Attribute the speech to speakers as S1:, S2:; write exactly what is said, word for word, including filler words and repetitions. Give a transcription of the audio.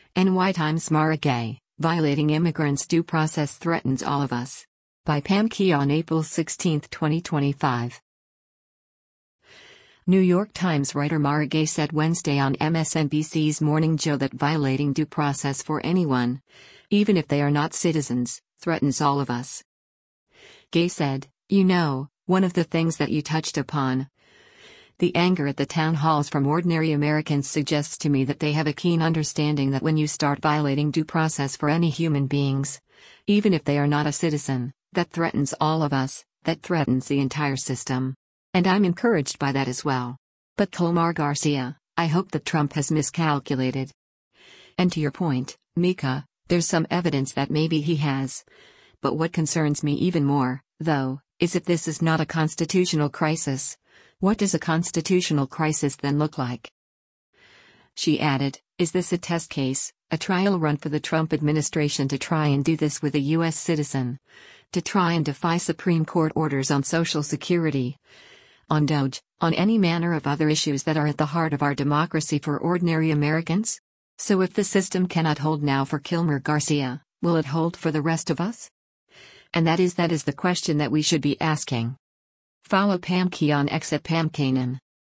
S1: N Y Times Mara Gay, violating immigrants' due process threatens all of us. By Pam Key on April sixteenth, twenty twenty-five. New York Times writer Mara Gay said Wednesday on M S N B C's Morning Joe that violating due process for anyone, even if they are not citizens, threatens all of us. Gay said, "You know, one of the things that you touched upon, the anger at the town halls from ordinary Americans, suggests to me that they have a keen understanding that when you start violating due process for any human beings, even if they are not a citizen, that threatens all of us, that threatens the entire system. And I'm encouraged by that as well. But Colmar Garcia, I hope that Trump has miscalculated. And to your point, Mika, there's some evidence that maybe he has. But what concerns me even more, though, is if this is not a constitutional crisis. What does a constitutional crisis then look like?" She added, "Is this a test case, a trial run for the Trump administration to try and do this with a U S citizen? To try and defy Supreme Court orders on Social Security, on DOJ, on any manner of other issues that are at the heart of our democracy for ordinary Americans? So if the system cannot hold now for Kilmer Garcia, will it hold for the rest of us? And that is that is the question that we should be asking." Follow Pam Key on X at Pam Kanan.